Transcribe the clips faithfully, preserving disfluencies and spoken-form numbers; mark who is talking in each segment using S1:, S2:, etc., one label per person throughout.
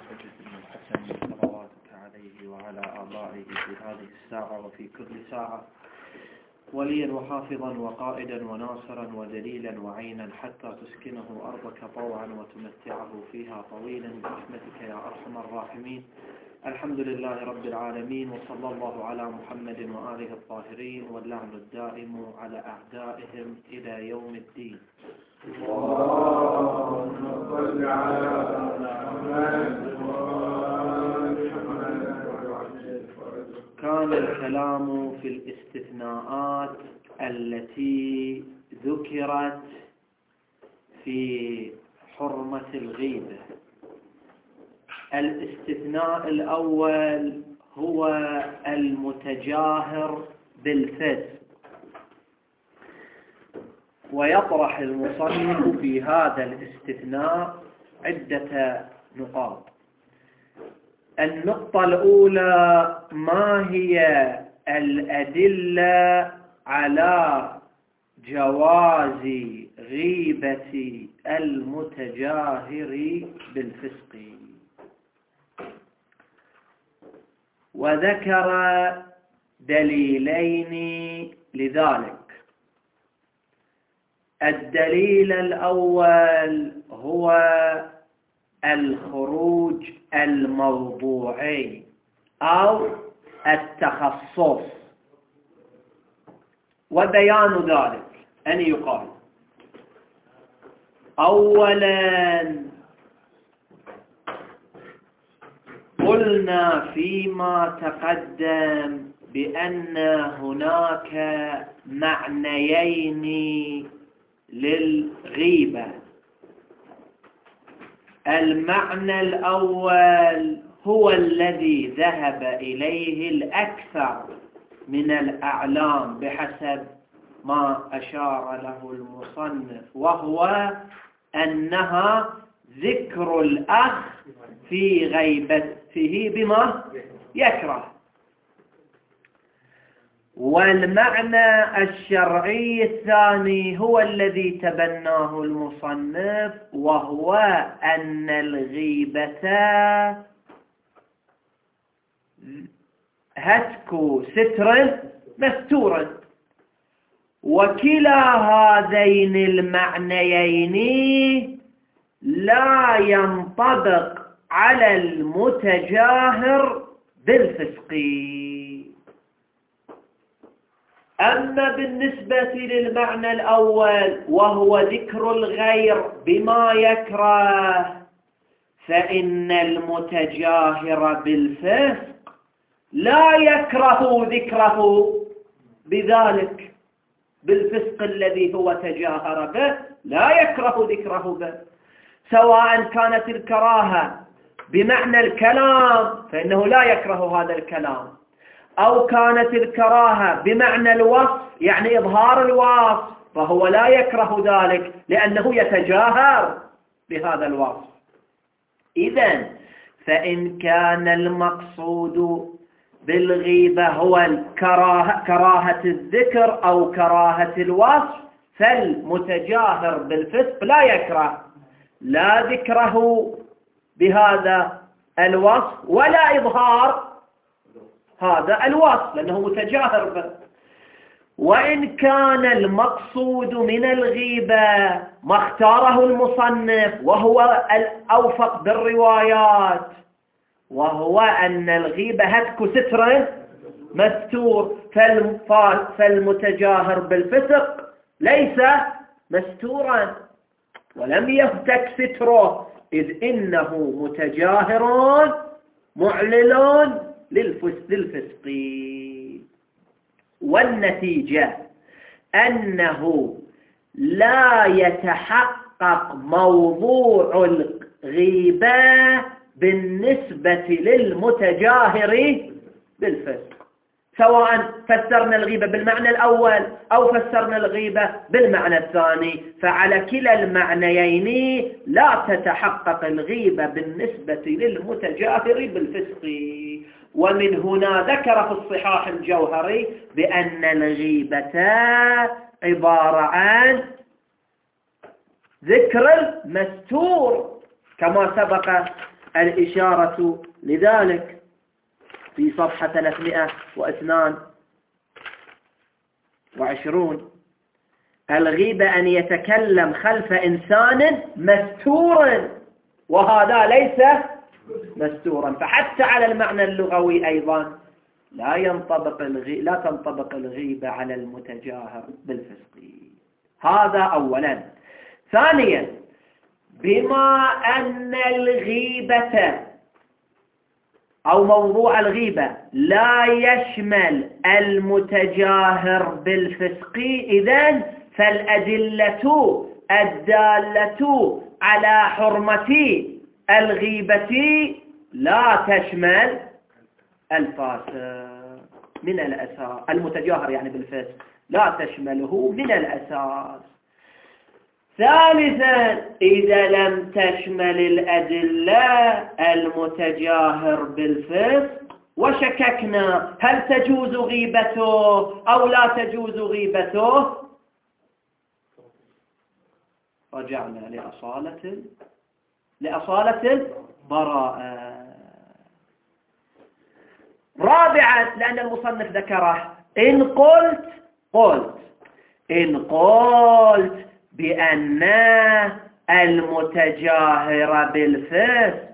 S1: الحسن صلواتك عليه وعلى آبائه في هذه الساعة وفي كل ساعة وليا وحافظا وقائدا وناصرا ودليلا وعينا حتى تسكنه أرضك طوعا وتمتعه فيها طويلا برحمتك يا أرحم الراحمين. الحمد لله رب العالمين، وصلى الله على محمد وآله الطاهرين، واللعن الدائم على أعدائهم إلى يوم الدين.
S2: اللهم صل على محمد.
S1: كان الكلام في الاستثناءات التي ذكرت في حرمة الغيبة. الاستثناء الأول هو المتجاهر بالفسق، ويطرح المصنف في هذا الاستثناء عدة نقاط. النقطة الأولى: ما هي الأدلة على جواز غيبة المتجاهر بالفسق؟ وذكر دليلين لذلك. الدليل الأول هو الخروج الموضوعي أو التخصص، وبيان ذلك أن يقال: أولا قلنا فيما تقدم بأن هناك معنيين للغيبة. المعنى الأول هو الذي ذهب إليه الأكثر من الأعلام بحسب ما أشار له المصنف، وهو أنها ذكر الأخ في غيبته بما يكره. والمعنى الشرعي الثاني هو الذي تبناه المصنف، وهو أن الغيبة هتك ستر مستور. وكلا هذين المعنيين لا ينطبق على المتجاهر بالفسق. أما بالنسبة للمعنى الأول وهو ذكر الغير بما يكره، فإن المتجاهر بالفسق لا يكره ذكره بذلك، بالفسق الذي هو تجاهر به لا يكره ذكره به، سواء كانت الكراهة بمعنى الكلام فإنه لا يكره هذا الكلام، أو كانت الكراهة بمعنى الوصف يعني إظهار الوصف، فهو لا يكره ذلك لأنه يتجاهر بهذا الوصف. إذن فإن كان المقصود بالغيبة هو الكراهة كراهة الذكر أو كراهة الوصف، فالمتجاهر بالفسق لا يكره لا ذكره بهذا الوصف ولا إظهار هذا الوصف لأنه متجاهر به. وإن كان المقصود من الغيبة ما اختاره المصنف وهو الأوفق بالروايات، وهو أن الغيبة هتك ستر مستور، فالمتجاهر بالفسق ليس مستورا ولم يهتك ستره، إذ إنه متجاهر معلل للفسق. والنتيجة أنه لا يتحقق موضوع الغيبة بالنسبة للمتجاهر بالفسق، سواء فسرنا الغيبة بالمعنى الأول أو فسرنا الغيبة بالمعنى الثاني، فعلى كلا المعنيين لا تتحقق الغيبة بالنسبة للمتجاهر بالفسق. ومن هنا ذكر في الصحاح الجوهري بأن الغيبة عبارة عن ذكر المستور كما سبق الإشارة لذلك في صفحة ثلاثمائة واثنين وعشرون. الغيبة أن يتكلم خلف إنسان مستور، وهذا ليس مستورا. فحتى على المعنى اللغوي أيضا لا ينطبق الغي... لا تنطبق الغيبة على المتجاهر بالفسق. هذا أولا. ثانيا، بما أن الغيبة أو موضوع الغيبة لا يشمل المتجاهر بالفسق، إذن فالأدلة الدالة على حرمة الغيبة لا تشمل الفاسق من الأساس. المتجاهر يعني بالفسق لا تشمله من الأساس. ثالثا، إذا لم تشمل الأدلة المتجاهر بالفسق وشككنا هل تجوز غيبته أو لا تجوز غيبته، رجعنا لأصالة لأصالة البراءة. رابعا، لأن المصنف ذكره، إن قلت قلت إن قلت بأن المتجاهر بالفسق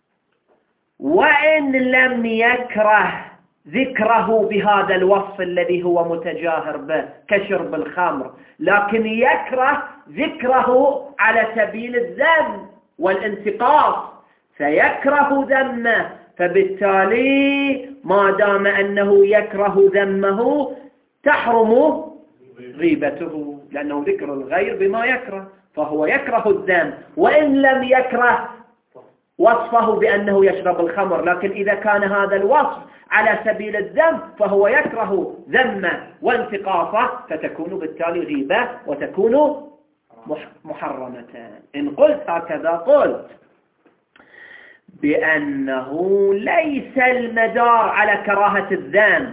S1: وإن لم يكره ذكره بهذا الوصف الذي هو متجاهر به كشرب الخمر، لكن يكره ذكره على سبيل الذم والانتقاص، فيكره ذمه، فبالتالي ما دام أنه يكره ذمه تحرم غيبته، لأنه ذكر الغير بما يكره، فهو يكره الذم وإن لم يكره وصفه بأنه يشرب الخمر، لكن إذا كان هذا الوصف على سبيل الذم فهو يكره ذمه وانتقاصه، فتكون بالتالي غيبة وتكون محرمة. إن قلت هكذا قلت بأنه ليس المدار على كراهة الذم،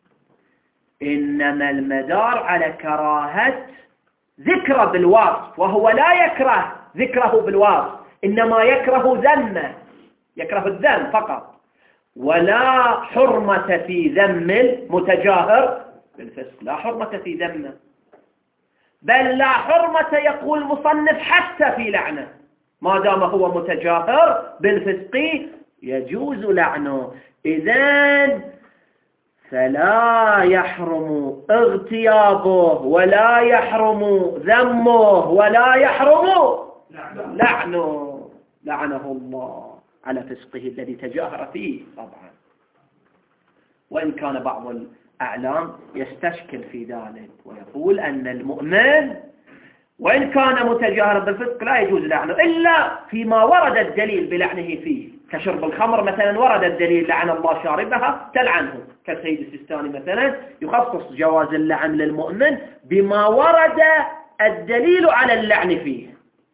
S1: إنما المدار على كراهة ذكره بالوصف، وهو لا يكره ذكره بالوصف، إنما يكره ذمه، يكره الذم فقط، ولا حرمة في ذم المتجاهر بالفسق، لا حرمة في ذمه، بل لا حرمة يقول المصنف حتى في لعنه، ما دام هو متجاهر بالفسق يجوز لعنه. إذن فلا يحرم اغتيابه ولا يحرم ذمه ولا يحرم لعنه، لعنه الله على فسقه الذي تجاهر فيه طبعا. وإن كان بعض الأعلام يستشكل في ذلك ويقول أن المؤمن وإن كان متجاهرا بالفسق لا يجوز لعنه إلا فيما ورد الدليل بلعنه فيه، كشرب الخمر مثلا ورد الدليل لعن الله شاربها تلعنه، كالسيد السيستاني مثلا يخصص جواز اللعن للمؤمن بما ورد الدليل على اللعن فيه.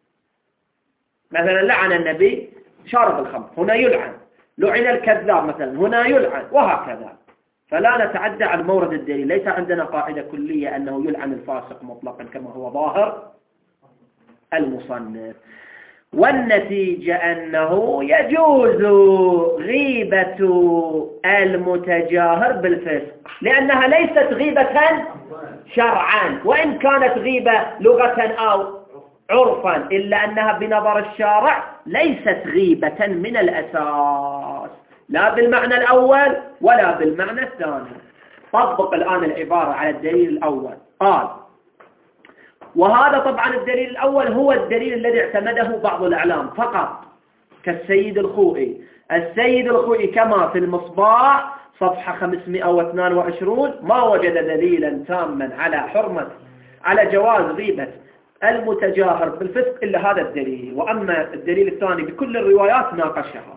S1: مثلا لعن النبي شارب الخمر، هنا يلعن، لعن الكذاب مثلا، هنا يلعن، وهكذا. فلا نتعدى عن مورد الدليل، ليس عندنا قاعدة كلية أنه يلعن الفاسق مطلقا كما هو ظاهر المصنف. والنتيجة أنه يجوز غيبة المتجاهر بالفسق، لأنها ليست غيبة شرعا، وإن كانت غيبة لغة أو عرفا، إلا أنها بنظر الشارع ليست غيبة من الأساس، لا بالمعنى الأول ولا بالمعنى الثاني. طبق الآن العبارة على الدليل الأول. قال، وهذا طبعا الدليل الأول هو الدليل الذي اعتمده بعض الأعلام فقط، كالسيد الخوئي. السيد الخوئي كما في المصباح صفحة خمسمائة واثنين وعشرين ما وجد دليلا تاما على حرمة على جواز غيبة المتجاهر بالفسق إلا هذا الدليل، وأما الدليل الثاني بكل الروايات ناقشها.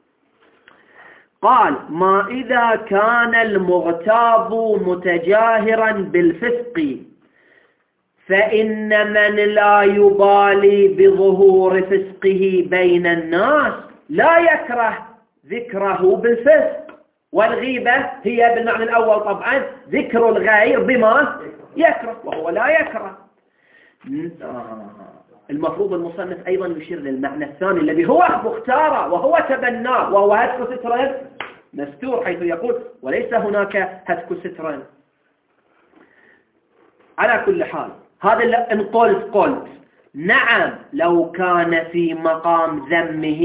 S1: قال، ما إذا كان المغتاب متجاهرا بالفسق فإن من لا يبالي بظهور فسقه بين الناس لا يكره ذكره بالفسق. والغيبة هي بالمعنى الأول طبعا ذكر الغير بما يكره، وهو لا يكره.
S3: المفروض المصنف أيضا يشير للمعنى الثاني الذي هو مختاره وهو تبناه، وهو هتك ستر مستور، حيث يقول وليس هناك هتك ستر. على كل حال هذا إن قلت قلت نعم لو كان في مقام ذمه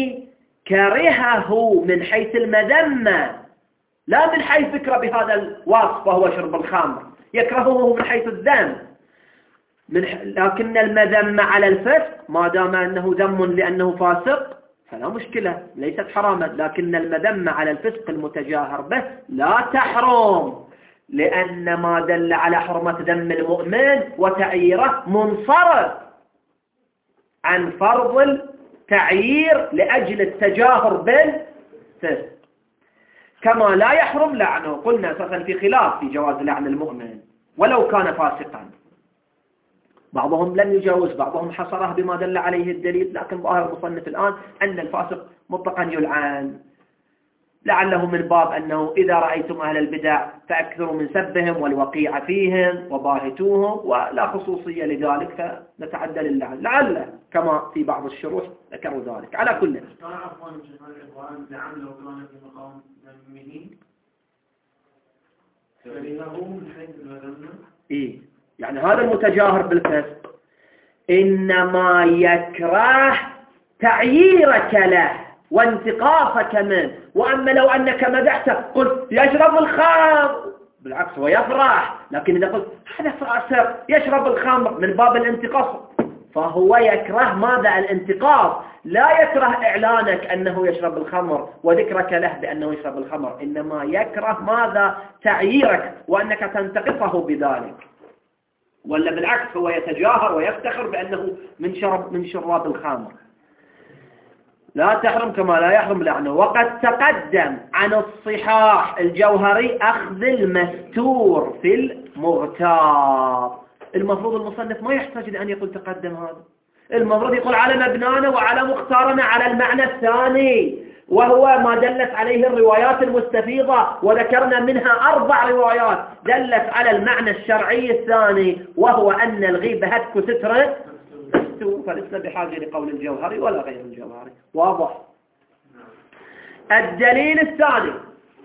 S3: كرهه من حيث المذمة لا من حيث ذكر بهذا الوصف وهو شرب الخمر، يكرهه من حيث الذم، من ح... لكن المذمة على الفسق ما دام أنه ذم لأنه فاسق فلا مشكلة ليست حراما، لكن المذمة على الفسق المتجاهر به لا تحرم، لأن ما دل على حرمة ذم المؤمن وتعييره منصرف عن فرض التعيير لأجل التجاهر بالفسق، كما لا يحرم لعنه. قلنا أساسا في خلاف في جواز لعن المؤمن ولو كان فاسقا، بعضهم لم يجاوز، بعضهم حصره بما دل عليه الدليل، لكن ظاهر المصنف الآن أن الفاسق مطلقا يلعن، لعله من باب أنه إذا رأيتم أهل البدع فأكثروا من سبهم والوقيع فيهم وباهتوهم، ولا خصوصية لذلك فنتعدى للعن، لعله كما في بعض الشروح ذكروا ذلك. على كل إيه يعني هذا المتجاهر بالفسق إنما يكره تعييرك له وانتقاصك منه، وأما لو أنك مدحته قلت يشرب الخمر بالعكس هو يفرح، لكن إذا قلت هذا فاسق يشرب الخمر من باب الانتقاص فهو يكره ماذا؟ الانتقاص، لا يكره إعلانك أنه يشرب الخمر وذكرك له بأنه يشرب الخمر، إنما يكره ماذا؟ تعييرك وأنك تنتقصه بذلك، ولا بالعكس هو يتجاهر ويفتخر بأنه من شرب من شراب الخمر. لا تحرم كما لا يحرم لعنه. وقد تقدم عن الصحاح الجوهري أخذ المستور في المغتاب. المفروض المصنف ما يحتاج أن يقول تقدم، هذا المفروض يقول على مبنانا وعلى مختارنا على المعنى الثاني، وهو ما دلت عليه الروايات المستفيضة، وذكرنا منها أربع روايات دلت على المعنى الشرعي الثاني، وهو أن الغيبة هتك ستر، فلسنا بحاجة لقول الجوهري ولا غير الجوهري. واضح؟ الدليل الثاني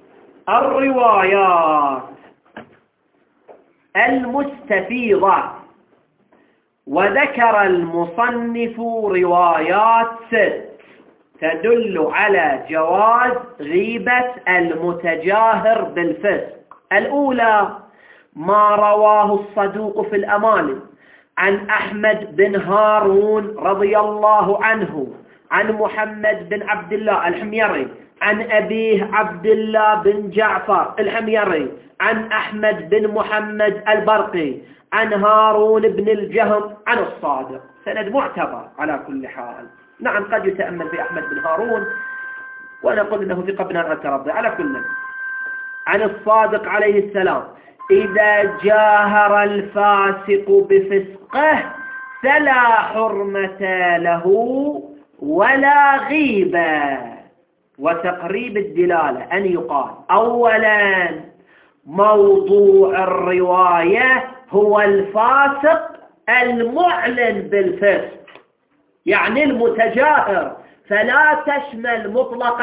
S3: الروايات المستفيضة، وذكر المصنف روايات ست تدل على جواز غيبة المتجاهر بالفسق. الأولى ما رواه الصدوق في الأماني عن أحمد بن هارون رضي الله عنه عن محمد بن عبد الله الحميري عن أبيه عبد الله بن جعفر الحميري عن أحمد بن محمد البرقي عن هارون بن الجهم عن الصادق. سند معتبر على كل حال. نعم قد يتأمل في أحمد بن هارون ونقول إنه ثقة بن الترضي. على كل عن الصادق عليه السلام إذا جاهر الفاسق بفسقه فلا حرمة له ولا غيبة. وتقريب الدلالة أن يقال أولا موضوع الرواية هو الفاسق المعلن بالفسق، يعني المتجاهر، فلا تشمل مطلق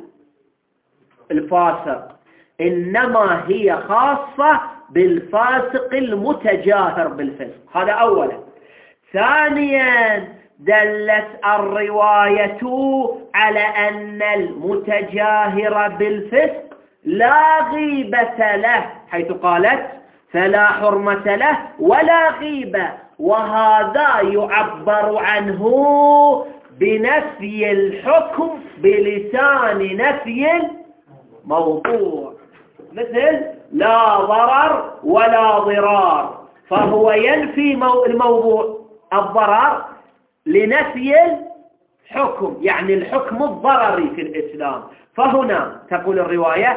S3: الفاسق، إنما هي خاصة بالفاسق المتجاهر بالفسق. هذا أولا. ثانيا دلت الرواية على أن المتجاهر بالفسق لا غيبة له، حيث قالت فلا حرمة له ولا غيبة، وهذا يعبر عنه بنفي الحكم بلسان نفي الموضوع، مثل لا ضرر ولا ضرار، فهو ينفي الموضوع الضرر لنفي الحكم، يعني الحكم الضرري في الإسلام. فهنا تقول الرواية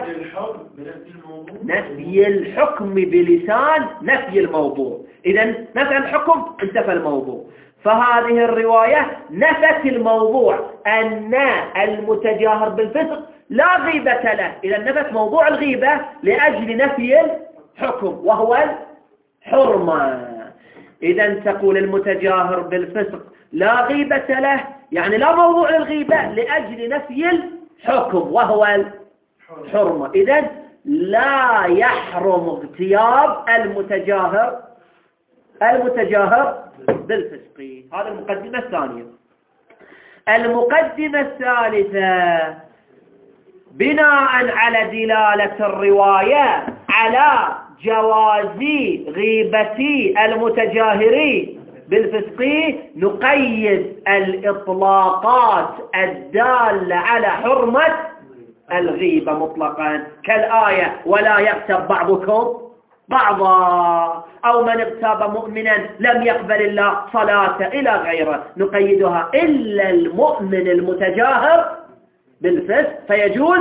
S3: نفي الحكم بلسان نفي الموضوع، إذن نفي الحكم انتفى الموضوع. فهذه الرواية نفت الموضوع أن المتجاهر بالفسق لا غيبة له، إذا نفت موضوع الغيبة لأجل نفي الحكم وهو الحرمة. إذا تقول المتجاهر بالفسق لا غيبة له، يعني لا موضوع للغيبة لأجل نفي الحكم وهو الحرمة. إذا لا يحرم اغتياب المتجاهر المتجاهر بالفسق. هذا المقدمة الثانية. المقدمة الثالثة بناء على دلالة الرواية على جواز غيبة المتجاهر بالفسق نقيد الإطلاقات الدالة على حرمة الغيبة مطلقا، كالآية ولا يغتب بعضكم بعضا، أو من اغتاب مؤمنا لم يقبل الله صلاة إلى غيره، نقيدها إلا المؤمن المتجاهر بالفسق فيجوز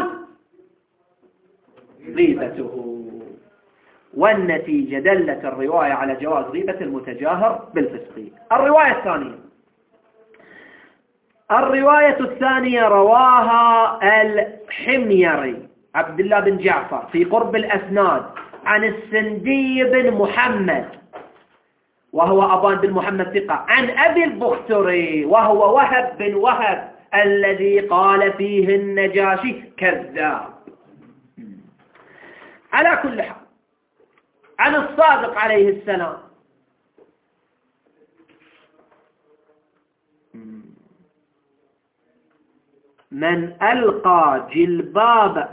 S3: غيبته. والنتيجة دلت الرواية على جواز غيبة المتجاهر بالفسق. الرواية الثانية الرواية الثانية رواها الحميري عبد الله بن جعفر في قرب الأسناد عن السندي بن محمد وهو أبان بن محمد ثقة عن أبي البختري وهو وهب بن وهب الذي قال فيه النجاشي كذاب. على كل حال عن الصادق عليه السلام من ألقى جلباب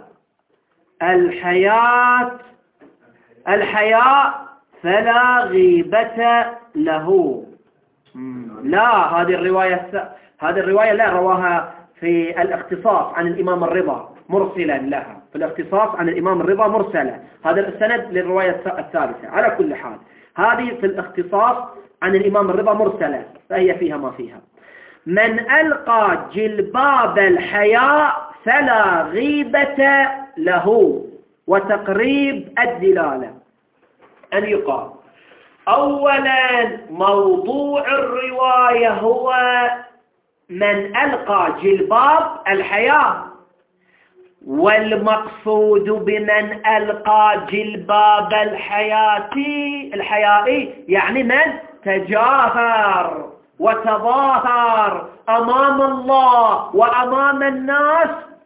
S3: الحياة الحياء فلا غيبة له. لا، هذه الرواية هذه الرواية لا رواها في الاختصاص عن الإمام الرضا مرسلا لها، في الاختصاص عن الإمام الرضا مرسلا، هذا السند للرواية الثالثة. على كل حال هذه في الاختصاص عن الإمام الرضا مرسلا فهي فيها ما فيها. من ألقى جلباب الحياء فلا غيبة له. وتقريب الدلالة أن يقال أولا موضوع الرواية هو من ألقى جلباب الحياء، والمقصود بمن ألقى جلباب الحياة الحياء يعني من تجاهر وتظاهر أمام الله وأمام الناس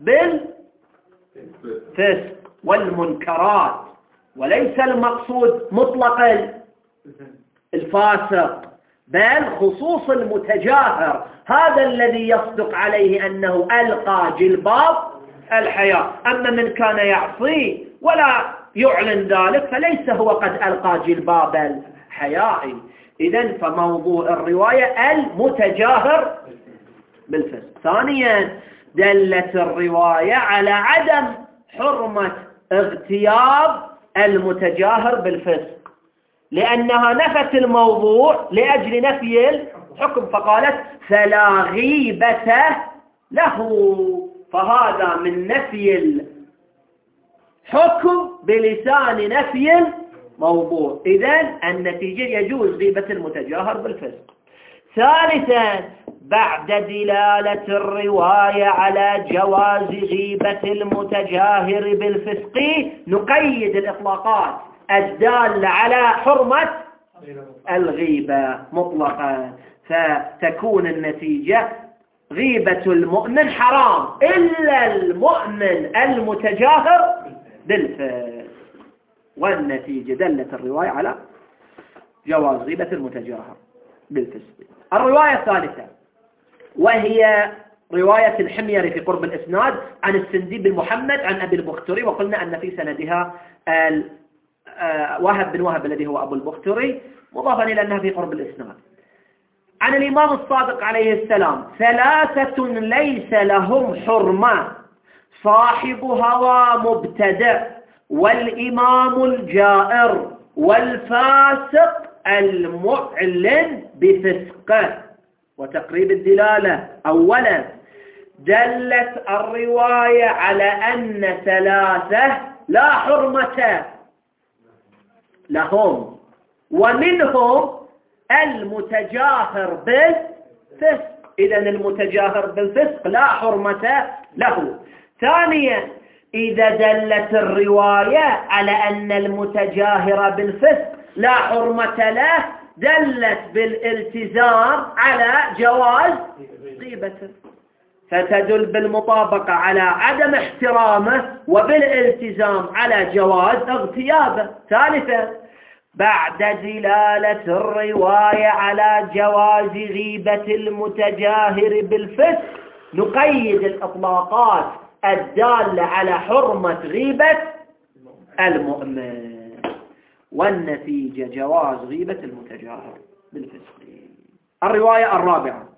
S3: بالفسق والمنكرات، وليس المقصود مطلق الفاسق بل خصوص المتجاهر، هذا الذي يصدق عليه أنه ألقى جلباب الحياة. أما من كان يعصي ولا يعلن ذلك فليس هو قد ألقى جلباب الحياء. إذن فموضوع الرواية المتجاهر بالفسق. ثانيا دلت الرواية على عدم حرمة اغتياب المتجاهر بالفسق لأنها نفت الموضوع لأجل نفي الحكم فقالت فلا غيبة له، فهذا من نفي الحكم بلسان نفي الموضوع. إذن النتيجة يجوز غيبة المتجاهر بالفسق. ثالثا بعد دلالة الرواية على جواز غيبة المتجاهر بالفسق نقيد الإطلاقات الدالة على حرمة الغيبة مطلقا، فتكون النتيجة غيبة المؤمن حرام إلا المؤمن المتجاهر بالفسق. والنتيجة دلت الرواية على جواز غيبة المتجاهر بالفسق. الرواية الثالثة وهي رواية الحميري في قرب الإسناد عن السندي بن محمد عن أبي البختري، وقلنا أن في سندها وهب بن وهب الذي هو أبو البختري مضافا إلى أنها في قرب الإسناد. عن الإمام الصادق عليه السلام ثلاثة ليس لهم حرمة: صاحب هوى مبتدع، والإمام الجائر، والفاسق المعلن بفسقه. وتقريب الدلالة أولا دلت الرواية على أن ثلاثة لا حرمة لهم، ومنهم المتجاهر بالفسق. إذن المتجاهر بالفسق لا حرمة له. ثانيا إذا دلت الرواية على أن المتجاهر بالفسق لا حرمة له دلت بالالتزام على جواز غيبته، فتدل بالمطابقة على عدم احترامه وبالالتزام على جواز اغتيابه. ثالثا، بعد دلالة الرواية على جواز غيبة المتجاهر بالفسق نقيد الإطلاقات الدالة على حرمة غيبة المؤمن، والنتيجة جواز غيبة المتجاهر بالفسق. الرواية الرابعة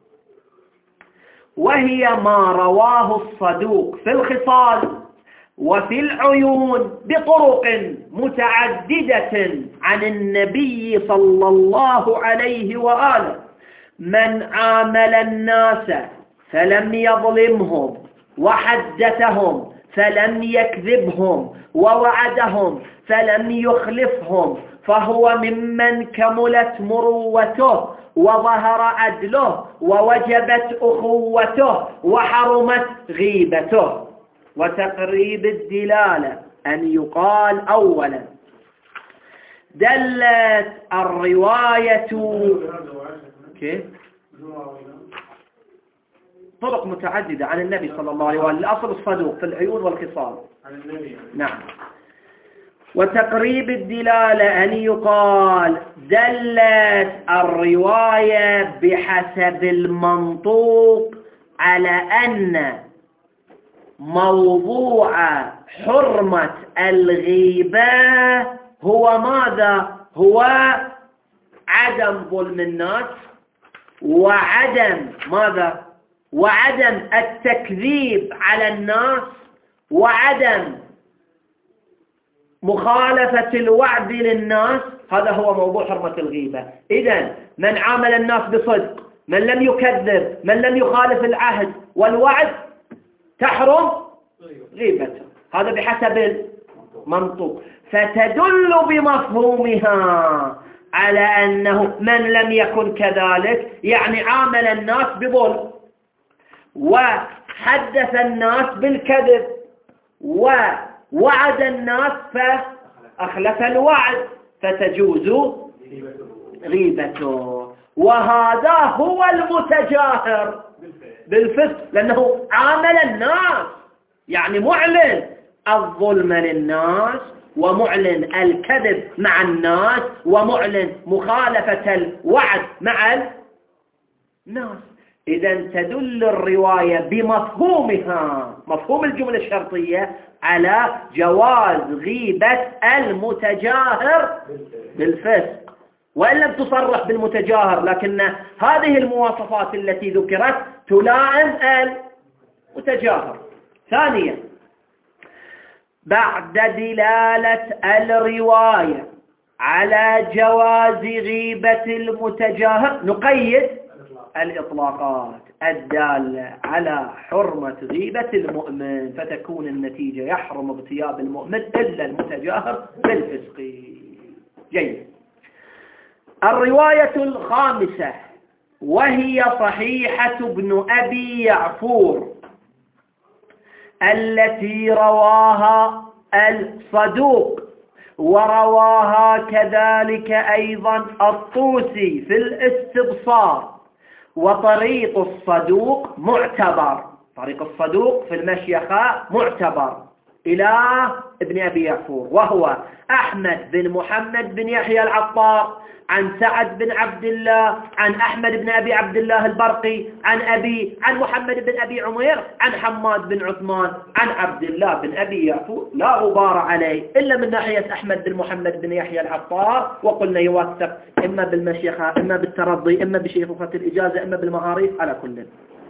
S3: وهي ما رواه الصدوق في الخصال وفي العيون بطرق متعددة عن النبي صلى الله عليه وآله: من عامل الناس فلم يظلمهم، وحدثهم فلم يكذبهم، ووعدهم فلم يخلفهم، فهو ممن كملت مروته وظهر عدله ووجبت أخوته وحرمت غيبته. وتقريب الدلالة أن يقال أولا: دلت الرواية كيف؟ طرق متعددة عن النبي صلى الله عليه وسلم، الأصل الصدوق في العيون والخصال عن النبي. نعم. وتقريب الدلالة أن يقال: دلت الرواية بحسب المنطوق على أن موضوع حرمة الغيبة هو ماذا؟ هو عدم ظلم الناس، وعدم ماذا؟ وعدم التكذيب على الناس، وعدم مخالفة الوعد للناس. هذا هو موضوع حرمة الغيبة. إذن من عامل الناس بصدق، من لم يكذب، من لم يخالف العهد والوعد، تحرم غيبته. هذا بحسب المنطوق. فتدل بمفهومها على أنه من لم يكن كذلك، يعني عامل الناس بظلم، وحدث الناس بالكذب، ووعد الناس فأخلف الوعد، فتجوز غيبته. وهذا هو المتجاهر بالفسق، لأنه عامل الناس، يعني معلن الظلم للناس، ومعلن الكذب مع الناس، ومعلن مخالفة الوعد مع الناس. إذن تدل الرواية بمفهومها، مفهوم الجملة الشرطية، على جواز غيبة المتجاهر بالفسق، وإن لم تصرح بالمتجاهر، لكن هذه المواصفات التي ذكرت تلائم المتجاهر. ثانيا، بعد دلالة الرواية على جواز غيبة المتجاهر نقيد الإطلاقات الدالة على حرمة غيبة المؤمن، فتكون النتيجة: يحرم اغتياب المؤمن إلا المتجاهر بالفسق. جيد. الرواية الخامسة وهي صحيحة ابن أبي يعفور التي رواها الصدوق، ورواها كذلك أيضا الطوسي في الاستبصار. وطريق الصدوق معتبر، طريق الصدوق في المشيخة معتبر إلى ابن أبي يعفور، وهو أحمد بن محمد بن يحيى العطار عن سعد بن عبد الله عن أحمد بن أبي عبد الله البرقي عن أبي عن محمد بن أبي عمير عن حماد بن عثمان عن عبد الله بن أبي يعفور، لا غبار عليه إلا من ناحية أحمد بن محمد بن يحيى العطار، وقلنا يوثق إما بالمشيخة، إما بالترضي، إما بشيخوخة الإجازة، إما بالمعاريف، على كل.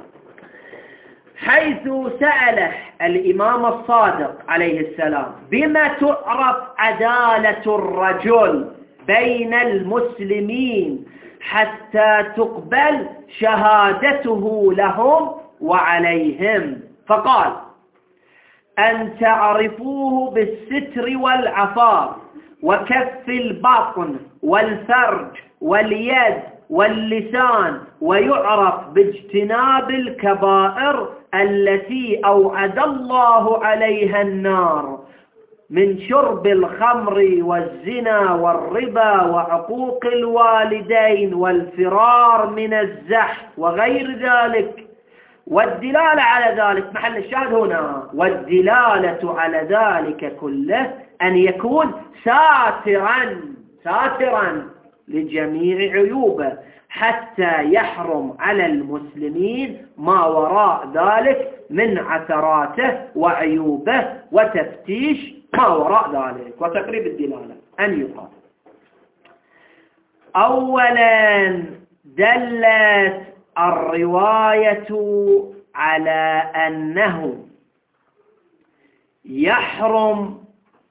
S3: حيث سأله الإمام الصادق عليه السلام: بما تعرف عدالة الرجل بين المسلمين حتى تقبل شهادته لهم وعليهم؟ فقال: أن تعرفوه بالستر والعفاف، وكف البطن والفرج واليد واللسان، ويعرف باجتناب الكبائر التي أوعد الله عليها النار، من شرب الخمر والزنا والربا وعقوق الوالدين والفرار من الزحف وغير ذلك، والدلالة على ذلك محل الشاهد هنا، والدلالة على ذلك كله أن يكون ساترا ساترا لجميع عيوبه حتى يحرم على المسلمين ما وراء ذلك من عثراته وعيوبه وتفتيش ما وراء ذلك وتقريب الدلالة. أن يقال أولا دلت الرواية على أنه يحرم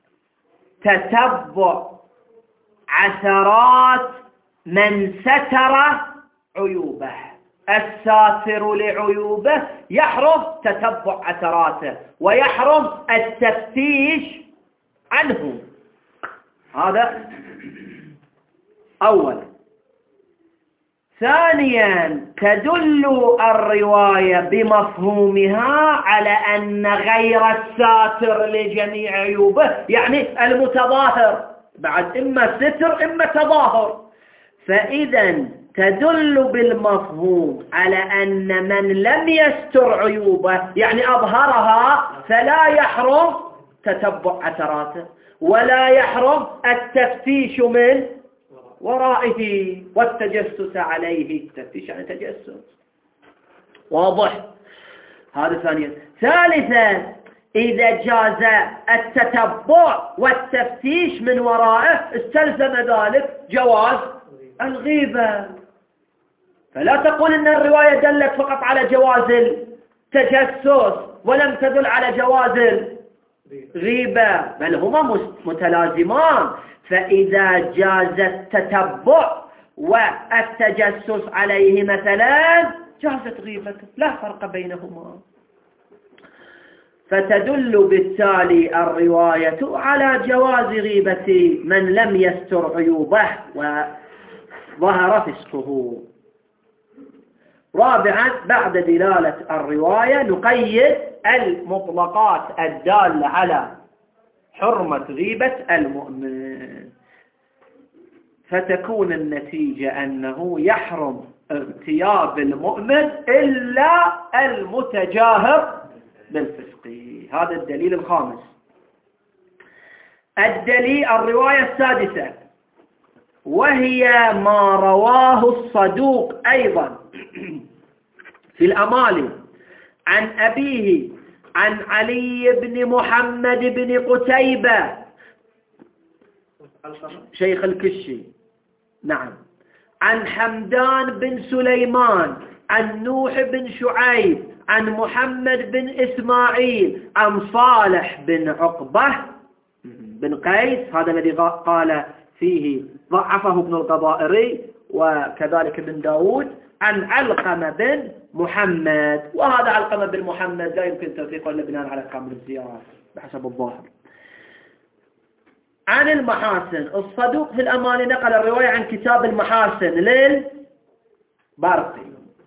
S3: تتبع عثرات من ستر عيوبه، الساتر لعيوبه يحرم تتبع عثراته ويحرم التفتيش عنه. هذا أولا. ثانيا تدل الرواية بمفهومها على أن غير الساتر لجميع عيوبه يعني المتظاهر، بعد إما ستر إما تظاهر، فإذا تدل بالمفهوم على أن من لم يستر عيوبه يعني أظهرها فلا يحرم تتبع عثراته ولا يحرم التفتيش من ورائه والتجسس عليه. التفتيش يعني تجسس، واضح؟ هذا ثانيا. ثالثا إذا جاز التتبع والتفتيش من ورائه استلزم ذلك جواز الغيبة، فلا تقول إن الرواية دلت فقط على جواز التجسس ولم تدل على جواز الغيبة، بل هما متلازمان. فإذا جاز التتبع والتجسس عليه مثلا جازت غيبته، لا فرق بينهما. فتدل بالتالي الرواية على جواز غيبة من لم يستر عيوبه وظهر فسقه. رابعا بعد دلالة الرواية نقيد المطلقات الدالة على حرمة غيبة المؤمن، فتكون النتيجة أنه يحرم اغتياب المؤمن إلا المتجاهر بالفسق. هذا الدليل الخامس. الدليل الرواية السادسة وهي ما رواه الصدوق أيضا في الأمالي عن أبيه عن علي بن محمد بن قتيبة شيخ الكشي، نعم، عن حمدان بن سليمان عن نوح بن شعيب عن محمد بن إسماعيل عن صالح بن عقبة بن قيس، هذا الذي قال فيه ضعفه ابن القضائري وكذلك بن داود، عن علقمة بن محمد، وهذا علقمة بن محمد لا يمكن توثيقه إلا بناء على كامل الزيارات بحسب الظاهر. عن المحاسن الصدوق في الأماني نقل الرواية عن كتاب المحاسن للبرقي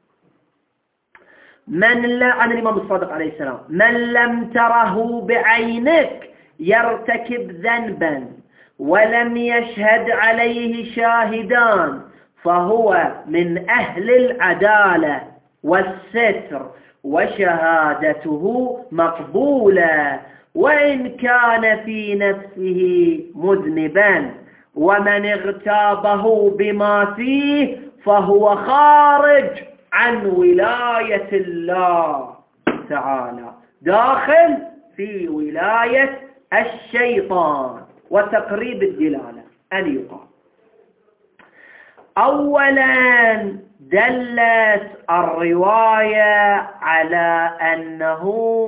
S3: من لا عن الإمام الصادق عليه السلام: من لم تره بعينك يرتكب ذنبا ولم يشهد عليه شاهدان فهو من أهل العدالة والستر وشهادته مقبولة وإن كان في نفسه مذنبا، ومن اغتابه بما فيه فهو خارج عن ولاية الله تعالى داخل في ولاية الشيطان. وتقريب الدلالة أن يقال أولا دلت الرواية على أنه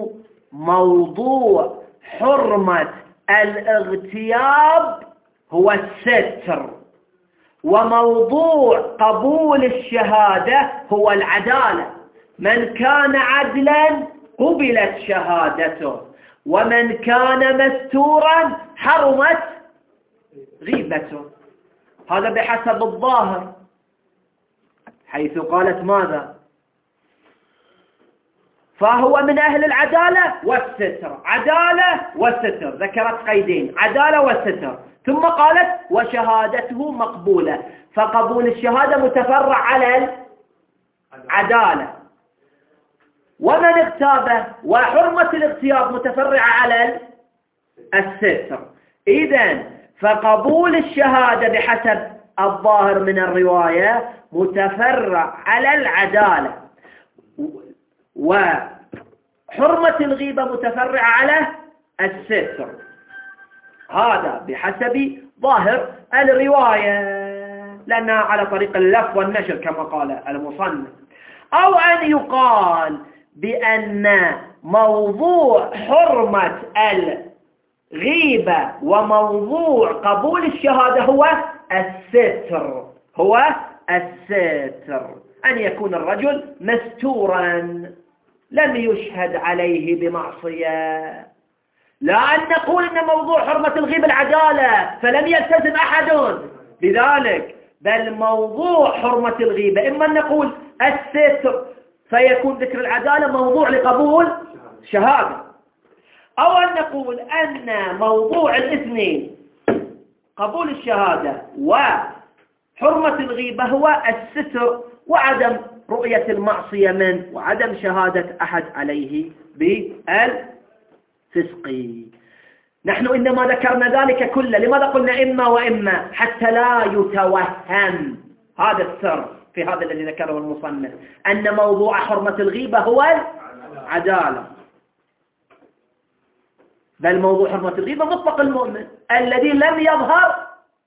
S3: موضوع حرمة الاغتياب هو الستر، وموضوع قبول الشهادة هو العدالة. من كان عدلا قبلت شهادته، ومن كان مستورا حرمت غيبته. هذا بحسب الظاهر، حيث قالت ماذا؟ فهو من أهل العدالة والستر. عدالة والستر، ذكرت قيدين: عدالة والستر. ثم قالت وشهادته مقبولة، فقبول الشهادة متفرع على العدالة. ومن اغتابه وحرمة الاغتياب متفرعة على الستر. إذن فقبول الشهادة بحسب الظاهر من الرواية متفرع على العدالة، وحرمة الغيبة متفرعة على الستر. هذا بحسب ظاهر الرواية، لأنها على طريق اللف والنشر كما قال المصنف. أو أن يقال بأن موضوع حرمة الغيبة وموضوع قبول الشهادة هو الستر، هو الستر، أن يكون الرجل مستورا لم يشهد عليه بمعصية. لا أن نقول أن موضوع حرمة الغيبة العدالة فلم يلتزم أحد بذلك، بل موضوع حرمة الغيبة إما أن نقول الستر فيكون ذكر العدالة موضوع لقبول شهادة، أو أن نقول أن موضوع الاثنين قبول الشهادة وحرمة الغيبة هو الستر وعدم رؤية المعصية منه وعدم شهادة أحد عليه بالفسق. نحن إنما ذكرنا ذلك كله، لماذا قلنا إما وإما؟ حتى لا يتوهم هذا السر في هذا الذي ذكره المصنف، أن موضوع حرمة الغيبة هو العدالة، بل موضوع حرمة الغيبة مطلق المؤمن الذي لم يظهر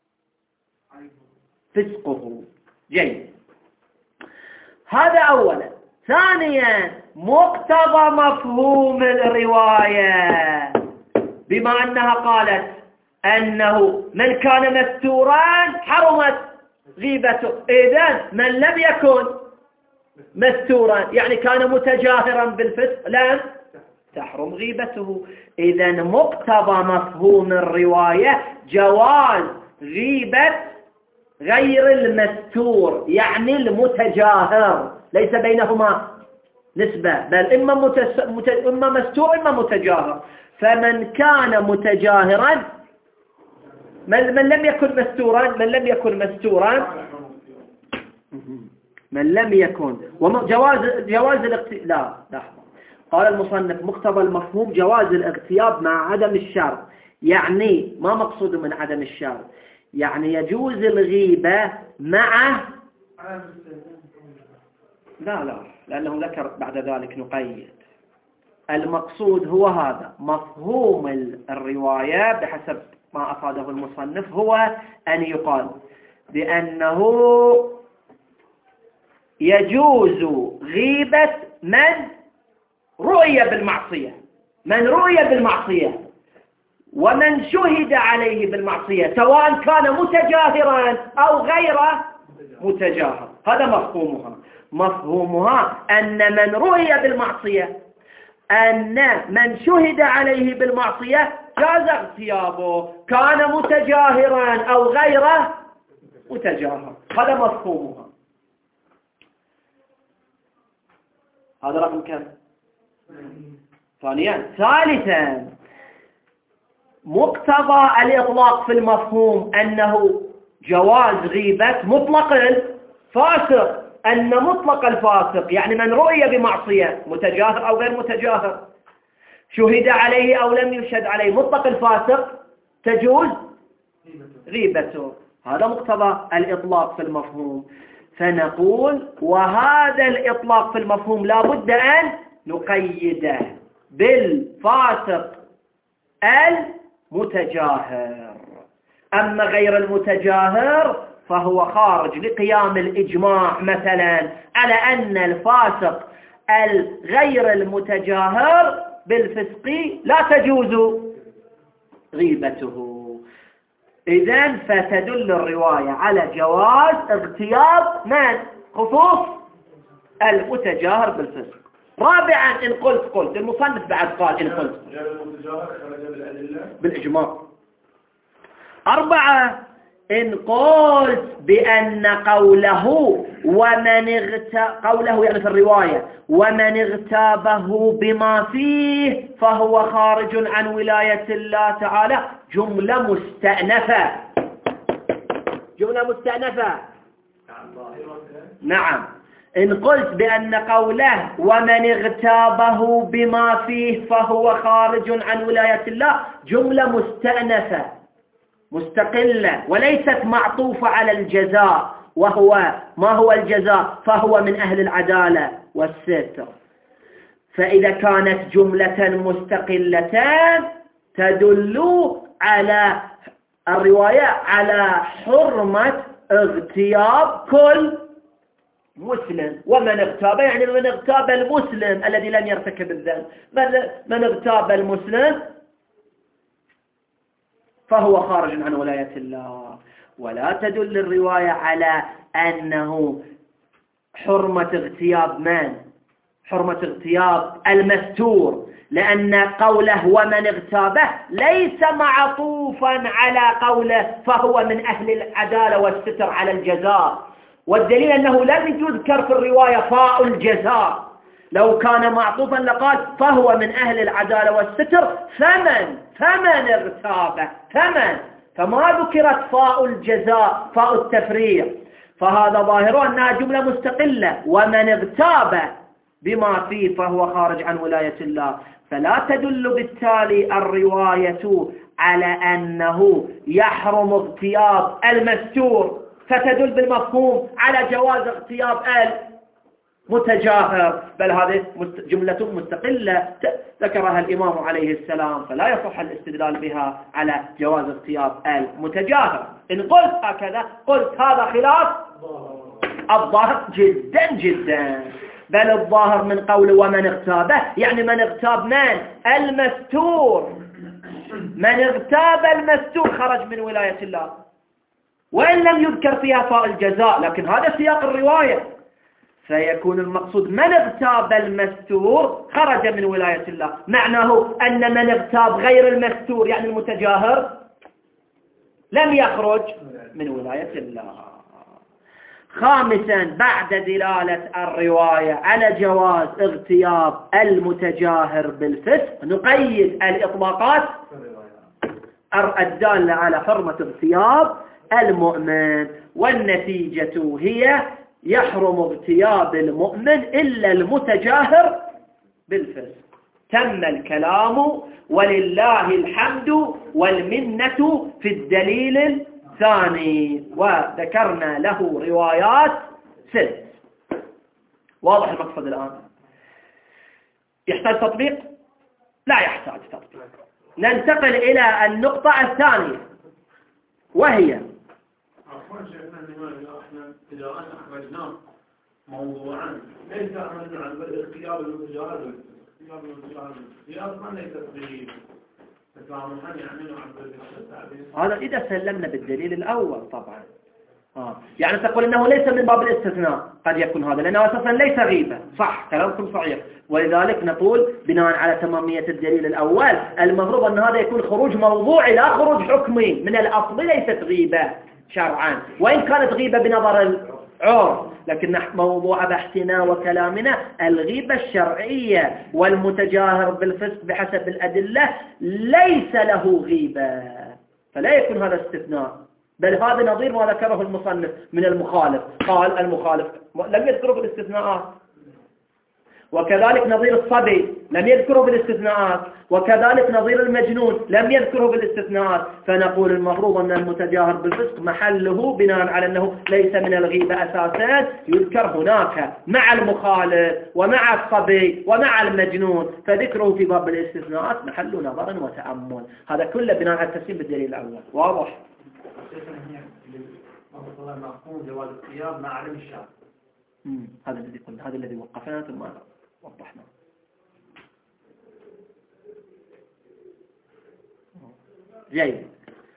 S3: فسقه. جيد، هذا أولا. ثانيا مقتضى مفهوم الرواية، بما أنها قالت أنه من كان مستورا حرمت غيبته، إذن من لم يكن مستورا يعني كان متجاهرا بالفسق لم تحرم غيبته. إذن مقتضى مفهوم الرواية جواز غيبة غير المستور، يعني المتجاهر، ليس بينهما نسبة، بل إما, متس... مت... إما مستور إما متجاهر. فمن كان متجاهرا من... من لم يكن مستورا من لم يكن مستورا من لم يكن وجواز جواز الاغتياب. لا لحظة، قال المصنف مقتضى المفهوم جواز الاغتياب مع عدم الشرط. يعني ما مقصود من عدم الشرط؟ يعني يجوز الغيبة مع لا لا لأنه ذكر بعد ذلك نقيد. المقصود هو هذا مفهوم الرواية بحسب ما أفاده المصنف، هو أن يقال بأنه يجوز غيبة من رؤية بالمعصية، من رؤية بالمعصية ومن شهد عليه بالمعصية، سواء كان متجاهرا أو غير متجاهر. هذا مفهومها. مفهومها أن من رؤية بالمعصية، أن من شهد عليه بالمعصية جاز اغتيابه، كان متجاهرا أو غير متجاهر. هذا مفهومها. هذا رقم كم؟ ثانيا. ثالثا مقتضى الإطلاق في المفهوم أنه جواز غيبة مطلق الفاسق، أن مطلق الفاسق يعني من رؤي بمعصية متجاهر أو غير متجاهر، شهد عليه أو لم يشهد عليه، مطلق الفاسق تجوز غيبته. هذا مقتضى الإطلاق في المفهوم. فنقول وهذا الإطلاق في المفهوم لا بد أن نقيده بالفاسق المتجاهر. أما غير المتجاهر فهو خارج لقيام الإجماع مثلا على أن الفاسق الغير المتجاهر بالفسق لا تجوز غيبته. إذن فتدل الرواية على جواز اغتياب من خصوص المتجاهر بالفسق. رابعا إن قلت قلت المصنف بعد قال إن قلت بالإجماع. أربعة إن قلت بأن قوله ومن اغتاب قوله يعني في الرواية ومن اغتابه بما فيه فهو خارج عن ولاية الله تعالى جملة مستأنفة جملة مستأنفة نعم. إن قلت بأن قوله ومن اغتابه بما فيه فهو خارج عن ولاية الله جملة مستأنفة مستقلة وليست معطوفة على الجزاء، وهو ما هو الجزاء؟ فهو من أهل العدالة والستر. فإذا كانت جملة مستقلة تدل على الرواية على حرمة اغتياب كل مسلم. ومن اغتاب يعني من اغتاب المسلم الذي لم يرتكب الذنب، من اغتاب المسلم فهو خارج عن ولاية الله. ولا تدل الرواية على أنه حرمة اغتياب من؟ حرمة اغتياب المستور، لأن قوله ومن اغتابه ليس معطوفا على قوله فهو من أهل العدالة والستر على الجزاء. والدليل أنه لم يذكر في الرواية فاء الجزاء، لو كان معطوفا لقال فهو من أهل العدالة والستر فمن فمن اغتابه فمن فما ذكرت فاء الجزاء فاء التفريق. فهذا ظاهره أنها جملة مستقلة ومن اغتاب بما فيه فهو خارج عن ولاية الله. فلا تدل بالتالي الرواية على أنه يحرم اغتياب المستور، فتدل بالمفهوم على جواز اغتياب المتجاهر، بل هذه جملة مستقلة ذكرها الإمام عليه السلام، فلا يصح الاستدلال بها على جواز اغتياب المتجاهر. إن قلت هكذا قلت هذا خلاف الظاهر جدا جدا، بل الظاهر من قول ومن اغتابه يعني من اغتاب من؟ المستور. من اغتاب المستور خرج من ولاية الله، وإن لم يذكر فيها فاء الجزاء، لكن هذا سياق الرواية، فيكون المقصود من اغتاب المستور خرج من ولاية الله. معناه أن من اغتاب غير المستور يعني المتجاهر لم يخرج من ولاية الله. خامسا بعد دلالة الرواية على جواز اغتياب المتجاهر بالفسق نقيد الإطلاقات الدالة على حرمة اغتياب المؤمن، والنتيجة هي يحرم اغتياب المؤمن إلا المتجاهر بالفسق. تم الكلام ولله الحمد والمنة في الدليل الثاني، وذكرنا له روايات ست. واضح المقصد الآن؟ يحتاج تطبيق؟ لا يحتاج تطبيق. ننتقل إلى النقطة الثانية وهي
S2: عفوا شيخنا احنا اذا انا اخرجناه موضوعا ليس عملنا عن الاختيار المتجاهر الاختيار المتجاهر هي اصلا ليست به تسامحا يعني عن التعبير.
S3: هذا اذا سلمنا بالدليل الاول طبعا. اه يعني تقول انه ليس من باب الاستثناء، قد يكون هذا لانه اساسا ليس غيبه، صح كلامكم صحيح، ولذلك نقول بناء على تماميه الدليل الاول المفروض ان هذا يكون خروج موضوعي لا خروج حكمي، من الاصل ليست غيبه شرعا، وإن كانت غيبة بنظر العرف، لكن موضوع بحثنا وكلامنا الغيبة الشرعية، والمتجاهر بالفسق بحسب الأدلة ليس له غيبة، فلا يكون هذا استثناء، بل هذا نظير ما ذكره المصنف من المخالف. قال المخالف لم يذكره بالاستثناءات، وكذلك نظير الصبي لم يذكره بالاستثناءات، وكذلك نظير المجنون لم يذكره بالاستثناءات. فنقول المفروض أن المتجاهر بالفسق محله بناء على أنه ليس من الغيبة أساسا يذكر هناك مع المخالف ومع الصبي ومع المجنون، فذكره في باب الاستثناءات محل نظر وتأمل. هذا كله بناء على التسليم بالدليل الأول. واضح؟
S2: مفهوم جواز القيام مع علم الشرع.
S3: هذا الذي قلنا، هذا الذي وقفنا ثم وضحنا. جيد.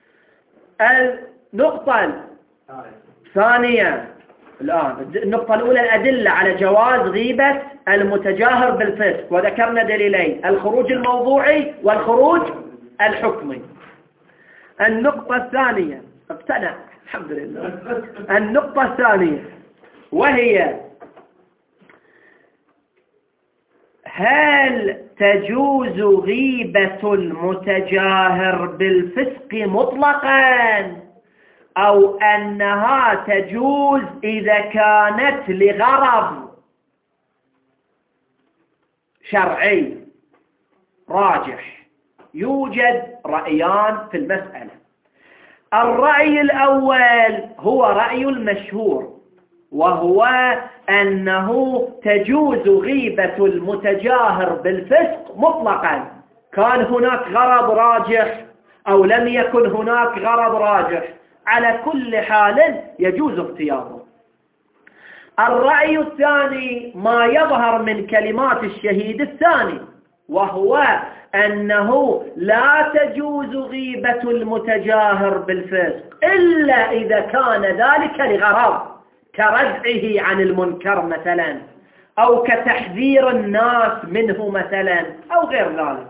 S3: النقطة الثانية الآن، النقطة الأولى الأدلة على جواز غيبة المتجاهر بالفسق، وذكرنا دليلين: الخروج الموضوعي والخروج الحكمي. النقطة الثانية، اقتنع الحمد لله. النقطة الثانية وهي هل تجوز غيبة المتجاهر بالفسق مطلقا أو أنها تجوز إذا كانت لغرض شرعي راجح؟ يوجد رأيان في المسألة. الرأي الأول هو رأي المشهور، وهو أنه تجوز غيبة المتجاهر بالفسق مطلقا، كان هناك غرض راجح أو لم يكن هناك غرض راجح، على كل حال يجوز اغتيابه. الرأي الثاني ما يظهر من كلمات الشهيد الثاني، وهو أنه لا تجوز غيبة المتجاهر بالفسق إلا إذا كان ذلك لغرض كردعه عن المنكر مثلا، أو كتحذير الناس منه مثلا، أو غير ذلك.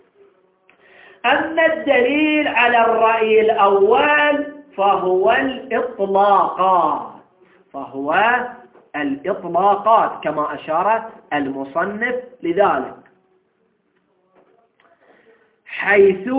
S3: أما الدليل على الرأي الأول فهو الإطلاقات فهو الإطلاقات كما أشار المصنف لذلك، حيث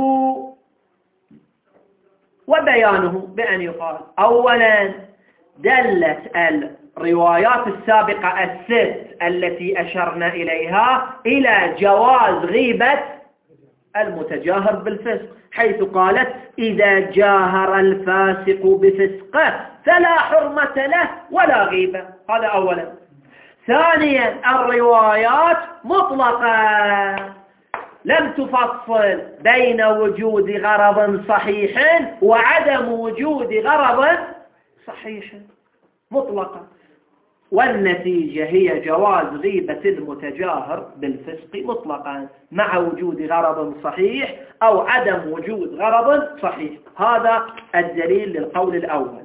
S3: وبيانه بأن يقال أولا دلت الروايات السابقة الست التي أشرنا إليها إلى جواز غيبة المتجاهر بالفسق، حيث قالت إذا جاهر الفاسق بفسقه فلا حرمة له ولا غيبة. هذا أولا. ثانيا الروايات مطلقة لم تفصل بين وجود غرض صحيح وعدم وجود غرض صحيح، مطلقة، والنتيجة هي جواز غيبة المتجاهر بالفسق مطلقا مع وجود غرض صحيح أو عدم وجود غرض صحيح. هذا الدليل للقول الأول.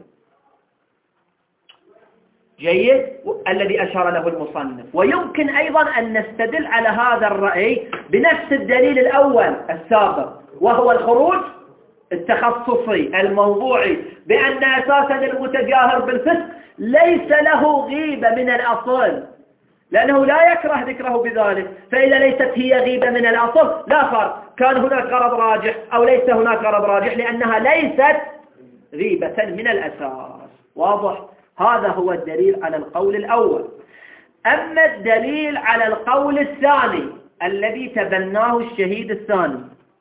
S3: جيد، الذي أشار له المصنف. ويمكن أيضا أن نستدل على هذا الرأي بنفس الدليل الأول السابق، وهو الخروج التخصصي الموضوعي، بأن أساسا المتجاهر بالفسق ليس له غيبة من الأصل، لأنه لا يكره ذكره بذلك. فإذا ليست هي غيبة من الأصل لا فرق، كان هناك غرض راجح أو ليس هناك غرض راجح، لأنها ليست غيبة من الأساس. واضح؟ هذا هو الدليل على القول الأول. أما الدليل على القول الثاني الذي تبناه الشهيد الثاني،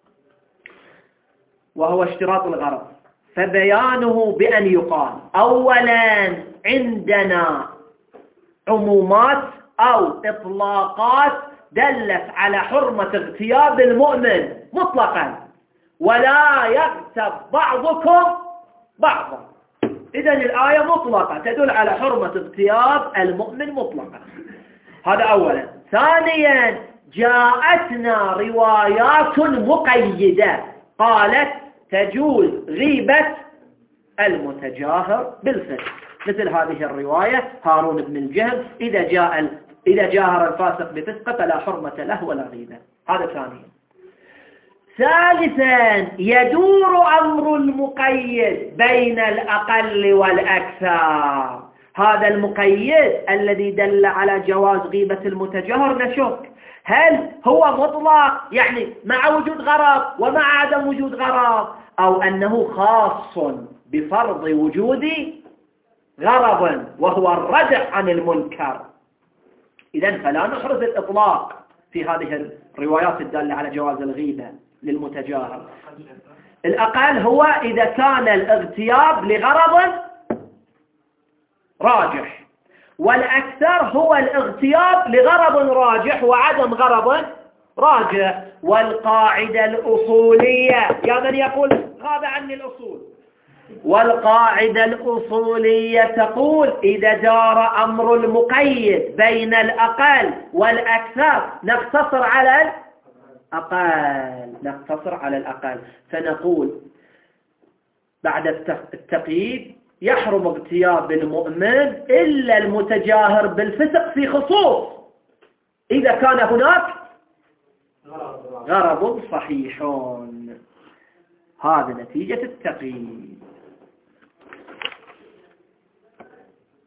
S3: وهو اشتراط الغرض، فبيانه بأن يقال أولا عندنا عمومات أو إطلاقات دلت على حرمة اغتياب المؤمن مطلقا، ولا يغتب بعضكم بعضا. إذن الآية مطلقة تدل على حرمة اغتياب المؤمن مطلقا. هذا أولا. ثانيا جاءتنا روايات مقيدة قالت تجوز غيبة المتجاهر بالفسق، مثل هذه الرواية هارون بن الجهم إذا جاء إذا جاهر الفاسق بفسقه فلا حرمة له ولا غيبة. هذا ثانيا. ثالثا يدور أمر المقيد بين الأقل والأكثر. هذا المقيد الذي دل على جواز غيبة المتجاهر نشك هل هو مطلق يعني مع وجود غرض ومع عدم وجود غرض، أو أنه خاص بفرض وجود غرض وهو الردع عن المنكر. إذن فلا نحرز الإطلاق في هذه الروايات الدالة على جواز الغيبة للمتجاهر. الأقل هو إذا كان الاغتياب لغرض راجح، والأكثر هو الاغتياب لغرض راجح وعدم غرض راجح. والقاعدة الأصولية، يا من يقول غاب عني الأصول، والقاعدة الأصولية تقول إذا دار أمر المقيد بين الأقل والأكثر نقتصر على الأقل نقتصر على الأقل فنقول بعد التقييد يحرم اغتياب المؤمن إلا المتجاهر بالفسق في خصوص إذا كان هناك غرض صحيح. هذا نتيجة التقييد.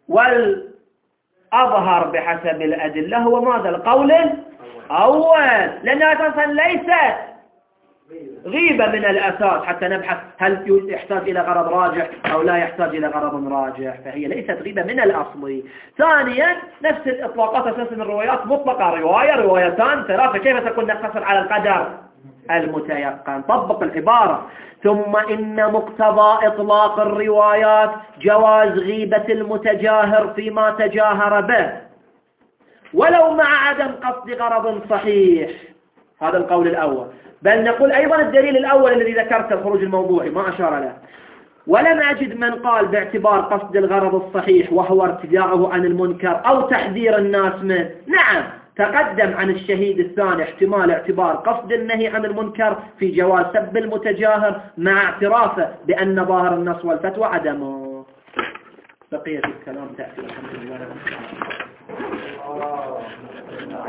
S3: والأظهر بحسب الأدلة هو ماذا؟ القول الأول، لأنها أساسا ليست غيبة من الأساس حتى نبحث هل يحتاج إلى غرض راجح أو لا يحتاج إلى غرض راجح، فهي ليست غيبة من الأصل. ثانيا نفس الإطلاقات أساسا الروايات مطلقة، رواية روايتان ثلاثة، كيف تكون نقتصر على القدر المتيقن؟ طبق العبارة. ثم إن مقتضى إطلاق الروايات جواز غيبة المتجاهر فيما تجاهر به ولو مع عدم قصد غرض صحيح. هذا القول الأول. بل نقول أيضا الدليل الأول الذي ذكرت الخروج الموضوعي ما أشار له، ولم أجد من قال باعتبار قصد الغرض الصحيح وهو ارتداعه عن المنكر أو تحذير الناس منه. نعم، تقدم عن الشهيد الثاني احتمال اعتبار قصد النهي عن المنكر في جواز سب المتجاهر مع اعترافه بأن ظاهر النص والفتوى عدمه. بقية الكلام تأتي الحمد لله.